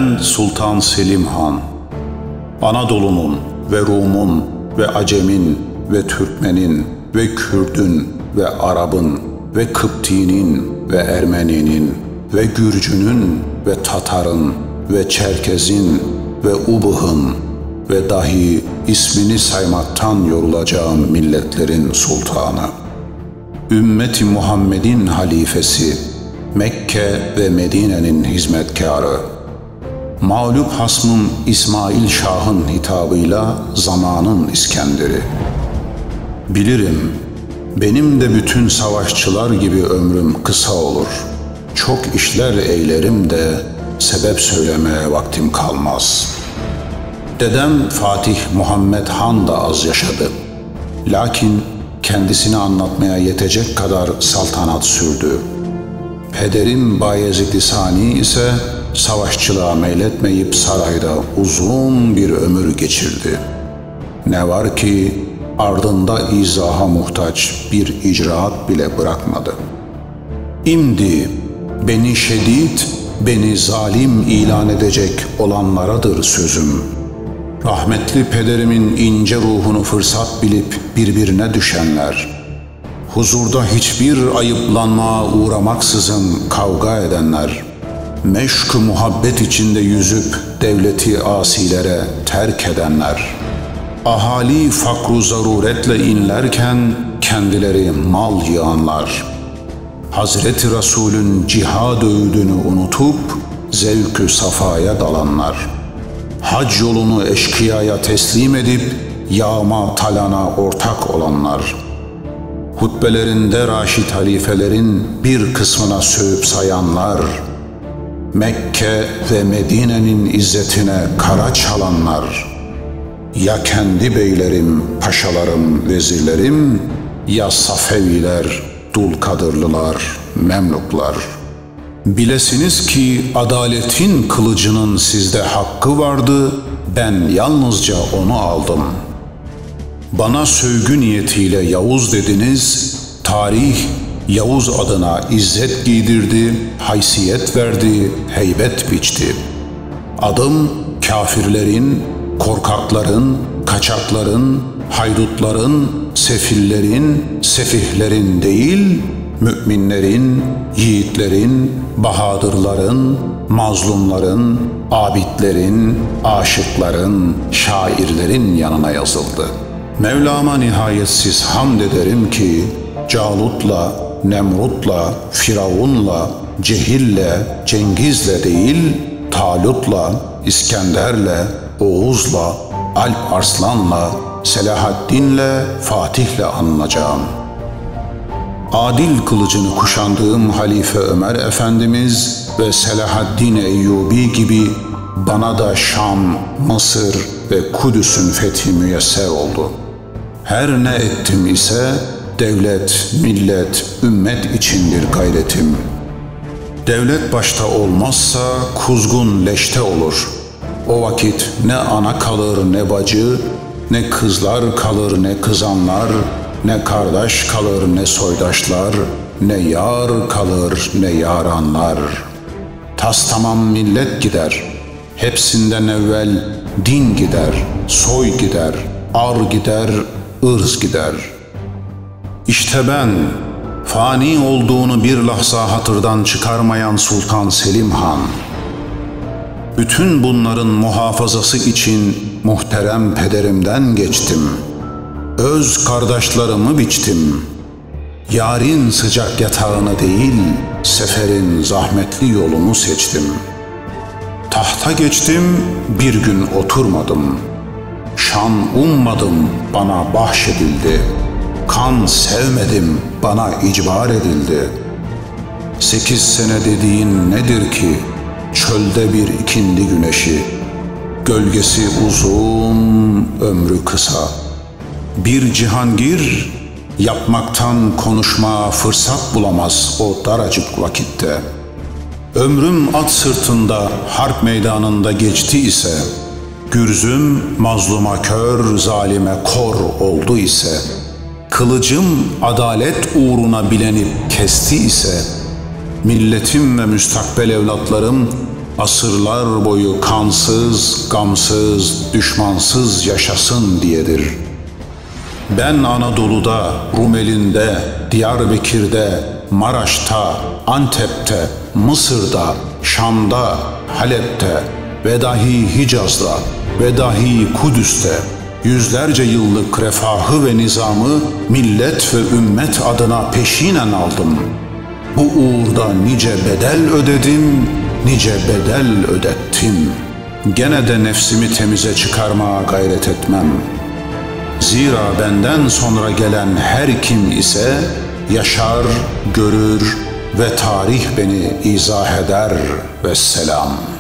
Ben Sultan Selim Han, Anadolu'nun ve Rum'un ve Acem'in ve Türkmen'in ve Kürd'ün ve Arap'ın ve Kıpti'nin ve Ermeni'nin ve Gürcü'nün ve Tatar'ın ve Çerkez'in ve Ubıh'ın ve dahi ismini saymaktan yorulacağım milletlerin sultanı, Ümmeti Muhammed'in halifesi, Mekke ve Medine'nin hizmetkarı, mağlup hasmım İsmail Şah'ın hitabıyla zamanın İskender'i. Bilirim, benim de bütün savaşçılar gibi ömrüm kısa olur. Çok işler eylerim de sebep söylemeye vaktim kalmaz. Dedem Fatih Muhammed Han da az yaşadı. Lakin kendisini anlatmaya yetecek kadar saltanat sürdü. Pederim Bayezid-i Sani ise savaşçılığa meyletmeyip sarayda uzun bir ömür geçirdi. Ne var ki ardında izaha muhtaç bir icraat bile bırakmadı. İmdi beni şedid, beni zalim ilan edecek olanlaradır sözüm. Rahmetli pederimin ince ruhunu fırsat bilip birbirine düşenler, huzurda hiçbir ayıplanmaya uğramaksızın kavga edenler, meşk-ı muhabbet içinde yüzüp devleti asilere terk edenler, ahali fakru zaruretle inlerken kendileri mal yığanlar, Hazreti Resul'ün cihad öğüdünü unutup zevk-ü safaya dalanlar, hac yolunu eşkıyaya teslim edip yağma talana ortak olanlar, hutbelerinde Raşid halifelerin bir kısmına sövüp sayanlar, Mekke ve Medine'nin izzetine kara çalanlar, ya kendi beylerim, paşalarım, vezirlerim, ya Safeviler, Dulkadırlılar, Memluklar. Bilesiniz ki adaletin kılıcının sizde hakkı vardı, ben yalnızca onu aldım. Bana sövgü niyetiyle Yavuz dediniz, tarih Yavuz adına izzet giydirdi, haysiyet verdi, heybet biçti. Adım kafirlerin, korkakların, kaçakların, haydutların, sefillerin, sefihlerin değil, müminlerin, yiğitlerin, bahadırların, mazlumların, abidlerin, aşıkların, şairlerin yanına yazıldı. Mevlam'a nihayetsiz hamd ederim ki, Calut'la, Nemrut'la, Firavun'la, Cehil'le, Cengiz'le değil, Talut'la, İskender'le, Oğuz'la, Alp Arslan'la, Selahaddin'le, Fatih'le anılacağım. Adil kılıcını kuşandığım Halife Ömer Efendimiz ve Selahaddin Eyyubi gibi bana da Şam, Mısır ve Kudüs'ün fethi müyesser oldu. Her ne ettim ise devlet, millet, ümmet içindir gayretim. Devlet başta olmazsa kuzgun leşte olur. O vakit ne ana kalır ne bacı, ne kızlar kalır ne kızanlar, ne kardeş kalır ne soydaşlar, ne yar kalır ne yaranlar. Tas tamam millet gider, hepsinden evvel din gider, soy gider, ar gider, ırz gider. İşte ben, fani olduğunu bir lahza hatırdan çıkarmayan Sultan Selim Han, bütün bunların muhafazası için muhterem pederimden geçtim. Öz kardeşlerimi biçtim. Yarın sıcak yatağını değil, seferin zahmetli yolunu seçtim. Tahta geçtim, bir gün oturmadım. Şan ummadım, bana bahşedildi. Kan sevmedim, bana icbar edildi. 8 sene dediğin nedir ki? Çölde bir ikindi güneşi. Gölgesi uzun, ömrü kısa. Bir cihangir yapmaktan konuşmaya fırsat bulamaz o daracık vakitte. Ömrüm at sırtında harp meydanında geçti ise, gürzüm mazluma kör, zalime kor oldu ise, kılıcım adalet uğruna bilenip kesti ise, milletim ve müstakbel evlatlarım asırlar boyu kansız, gamsız, düşmansız yaşasın diyedir. Ben Anadolu'da, Rumeli'nde, Diyarbakır'da, Maraş'ta, Antep'te, Mısır'da, Şam'da, Halep'te ve dahi Hicaz'da ve dahi Kudüs'te yüzlerce yıllık refahı ve nizamı millet ve ümmet adına peşinen aldım. Bu uğurda nice bedel ödedim, nice bedel ödettim. Gene de nefsimi temize çıkarmaya gayret etmem. Zira benden sonra gelen her kim ise yaşar, görür ve tarih beni izah eder. Vesselam.